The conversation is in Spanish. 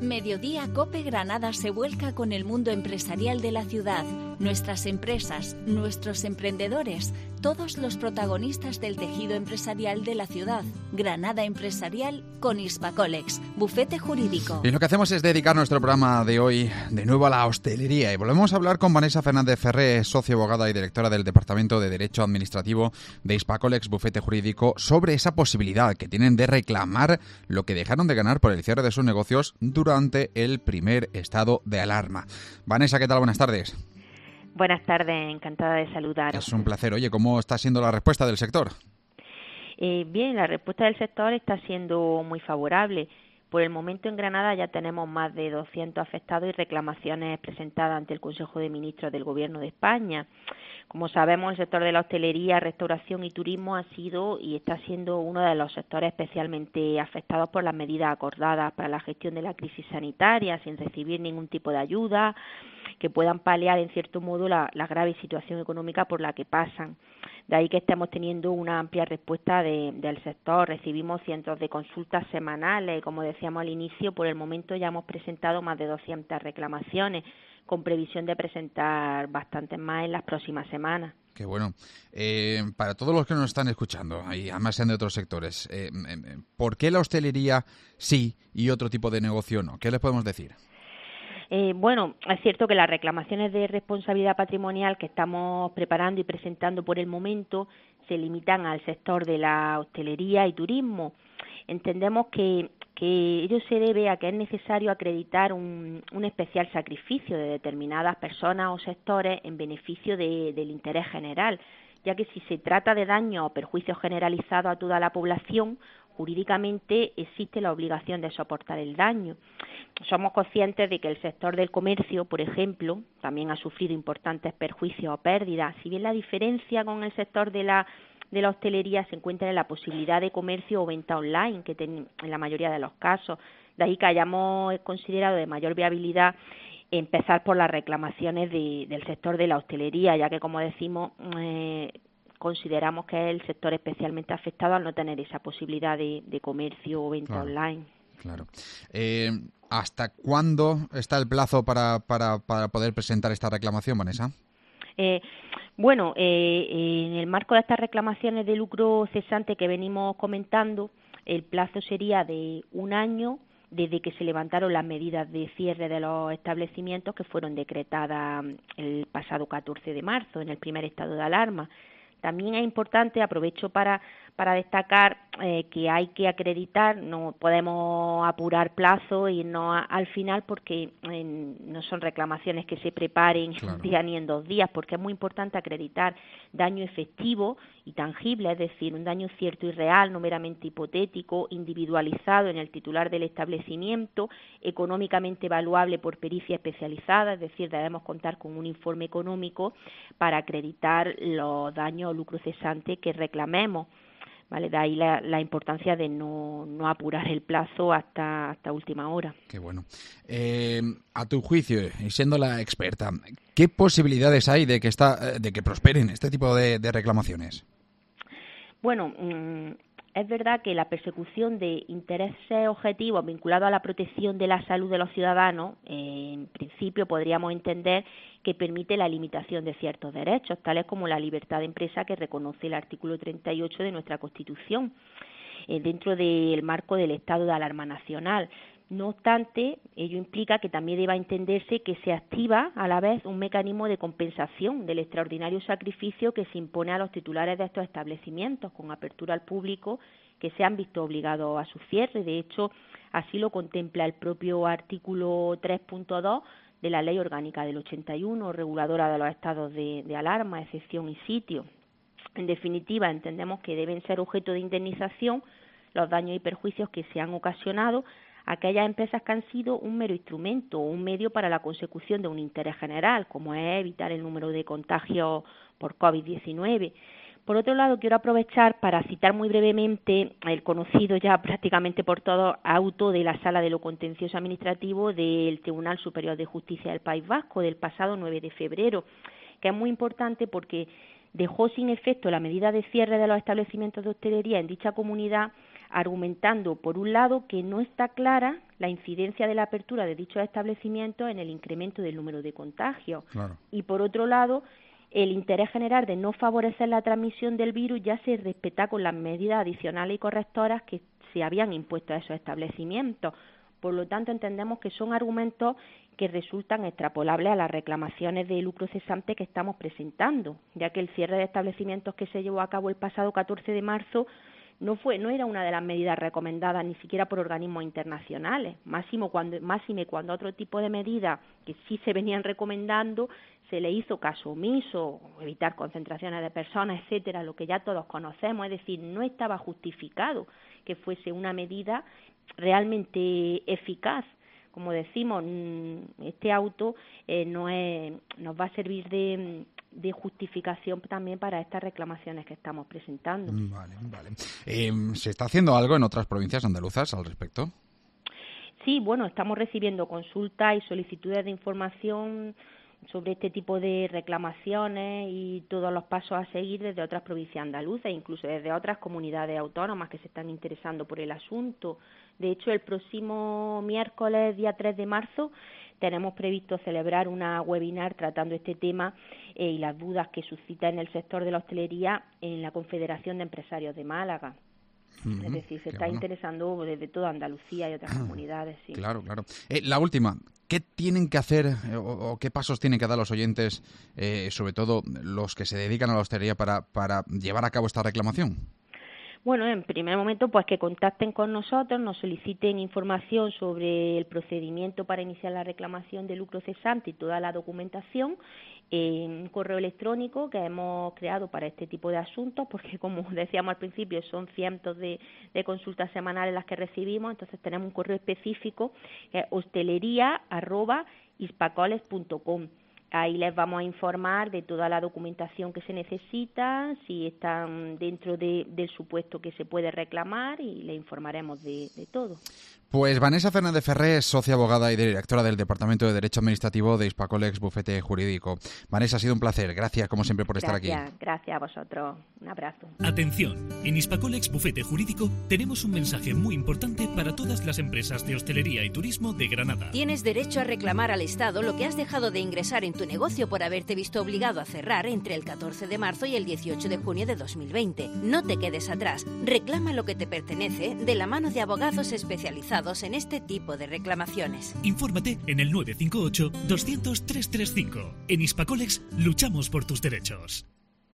Mediodía Cope Granada se vuelca con el mundo empresarial de la ciudad. Nuestras empresas, nuestros emprendedores, todos los protagonistas del tejido empresarial de la ciudad. Granada Empresarial con Hispacolex, bufete jurídico. Y lo que hacemos es dedicar nuestro programa de hoy de nuevo a la hostelería. Y volvemos a hablar con Vanessa Fernández Ferré, socia abogada y directora del Departamento de Derecho Administrativo de Hispacolex, bufete jurídico, sobre esa posibilidad que tienen de reclamar lo que dejaron de ganar por el cierre de sus negocios durante el primer estado de alarma. Vanessa, ¿qué tal? Buenas tardes. Buenas tardes, encantada de saludaros. Es un placer. Oye, ¿cómo está siendo la respuesta del sector? Bien, la respuesta del sector está siendo muy favorable. Por el momento en Granada ya tenemos más de 200 afectados y reclamaciones presentadas ante el Consejo de Ministros del Gobierno de España. Como sabemos, el sector de la hostelería, restauración y turismo ha sido y está siendo uno de los sectores especialmente afectados por las medidas acordadas para la gestión de la crisis sanitaria, sin recibir ningún tipo de ayuda que puedan paliar en cierto modo la grave situación económica por la que pasan. De ahí que estemos teniendo una amplia respuesta del sector. Recibimos cientos de consultas semanales. Como decíamos al inicio, por el momento ya hemos presentado más de 200 reclamaciones, con previsión de presentar bastantes más en las próximas semanas. Qué bueno. Para todos los que nos están escuchando, y además sean de otros sectores, ¿por qué la hostelería sí y otro tipo de negocio no? ¿Qué les podemos decir? Bueno, es cierto que las reclamaciones de responsabilidad patrimonial que estamos preparando y presentando por el momento se limitan al sector de la hostelería y turismo. Entendemos que ello se debe a que es necesario acreditar un especial sacrificio de determinadas personas o sectores en beneficio del interés general, ya que si se trata de daños o perjuicios generalizados a toda la población, jurídicamente existe la obligación de soportar el daño. Somos conscientes de que el sector del comercio, por ejemplo, también ha sufrido importantes perjuicios o pérdidas. Si bien la diferencia con el sector de la hostelería se encuentra en la posibilidad de comercio o venta online, que en la mayoría de los casos. De ahí que hayamos considerado de mayor viabilidad empezar por las reclamaciones del sector de la hostelería, ya que, como decimos, consideramos que es el sector especialmente afectado al no tener esa posibilidad de comercio o venta online. Claro. ¿Hasta cuándo está el plazo para poder presentar esta reclamación, Vanessa? Bueno, en el marco de estas reclamaciones de lucro cesante que venimos comentando, el plazo sería de un año desde que se levantaron las medidas de cierre de los establecimientos que fueron decretadas el pasado 14 de marzo en el primer estado de alarma. También es importante, aprovecho para destacar que hay que acreditar, no podemos apurar plazo y no al final porque no son reclamaciones que se preparen en un día ni en 2 días, porque es muy importante acreditar daño efectivo y tangible, es decir, un daño cierto y real, no meramente hipotético, individualizado en el titular del establecimiento, económicamente evaluable por pericia especializada, es decir, debemos contar con un informe económico para acreditar los daños o lucro cesante que reclamemos. ¿Vale? De ahí la importancia de no apurar el plazo hasta última hora. Qué bueno. A tu juicio, y siendo la experta, ¿qué posibilidades hay de que prosperen este tipo de reclamaciones? Bueno, es verdad que la persecución de intereses objetivos vinculados a la protección de la salud de los ciudadanos, en principio podríamos entender que permite la limitación de ciertos derechos, tales como la libertad de empresa que reconoce el artículo 38 de nuestra Constitución, dentro del marco del estado de alarma nacional. No obstante, ello implica que también deba entenderse que se activa a la vez un mecanismo de compensación del extraordinario sacrificio que se impone a los titulares de estos establecimientos con apertura al público que se han visto obligados a su cierre. De hecho, así lo contempla el propio artículo 3.2 de la Ley Orgánica del 81, reguladora de los estados de alarma, excepción y sitio. En definitiva, entendemos que deben ser objeto de indemnización los daños y perjuicios que se han ocasionado a aquellas empresas que han sido un mero instrumento o un medio para la consecución de un interés general, como es evitar el número de contagios por COVID-19. Por otro lado, quiero aprovechar para citar muy brevemente el conocido ya prácticamente por todos auto de la Sala de lo Contencioso Administrativo del Tribunal Superior de Justicia del País Vasco del pasado 9 de febrero, que es muy importante porque dejó sin efecto la medida de cierre de los establecimientos de hostelería en dicha comunidad argumentando, por un lado, que no está clara la incidencia de la apertura de dichos establecimientos en el incremento del número de contagios. Claro. Y, por otro lado, el interés general de no favorecer la transmisión del virus ya se respeta con las medidas adicionales y correctoras que se habían impuesto a esos establecimientos. Por lo tanto, entendemos que son argumentos que resultan extrapolables a las reclamaciones de lucro cesante que estamos presentando, ya que el cierre de establecimientos que se llevó a cabo el pasado 14 de marzo no era una de las medidas recomendadas ni siquiera por organismos internacionales, máxime cuando otro tipo de medidas que sí se venían recomendando se le hizo caso omiso, evitar concentraciones de personas, etcétera, lo que ya todos conocemos, es decir, no estaba justificado que fuese una medida realmente eficaz. Como decimos, este auto nos va a servir de justificación también para estas reclamaciones que estamos presentando. Vale. ¿Se está haciendo algo en otras provincias andaluzas al respecto? Sí, bueno, estamos recibiendo consultas y solicitudes de información sobre este tipo de reclamaciones y todos los pasos a seguir desde otras provincias andaluzas, incluso desde otras comunidades autónomas que se están interesando por el asunto. De hecho, el próximo miércoles, día 3 de marzo, tenemos previsto celebrar una webinar tratando este tema y las dudas que suscita en el sector de la hostelería en la Confederación de Empresarios de Málaga. Es decir, se está interesando desde toda Andalucía y otras comunidades. Sí. Claro. La última, ¿qué tienen que hacer o qué pasos tienen que dar los oyentes, sobre todo los que se dedican a la hostelería, para llevar a cabo esta reclamación? Bueno, en primer momento, pues que contacten con nosotros, nos soliciten información sobre el procedimiento para iniciar la reclamación de lucro cesante y toda la documentación en un correo electrónico que hemos creado para este tipo de asuntos, porque como decíamos al principio, son cientos de consultas semanales las que recibimos, entonces tenemos un correo específico que es hosteleria@ispacoles.com. Ahí les vamos a informar de toda la documentación que se necesita, si están dentro del supuesto que se puede reclamar y le informaremos de todo. Pues Vanessa Fernández Ferré, socia abogada y directora del Departamento de Derecho Administrativo de Hispacolex Bufete Jurídico. Vanessa, ha sido un placer. Gracias, como siempre, por estar aquí. Gracias a vosotros. Un abrazo. Atención, en Hispacolex Bufete Jurídico tenemos un mensaje muy importante para todas las empresas de hostelería y turismo de Granada. Tienes derecho a reclamar al Estado lo que has dejado de ingresar en tu negocio por haberte visto obligado a cerrar entre el 14 de marzo y el 18 de junio de 2020. No te quedes atrás. Reclama lo que te pertenece de la mano de abogados especializados en este tipo de reclamaciones. Infórmate en el 958 200 335. En Hispacolex luchamos por tus derechos.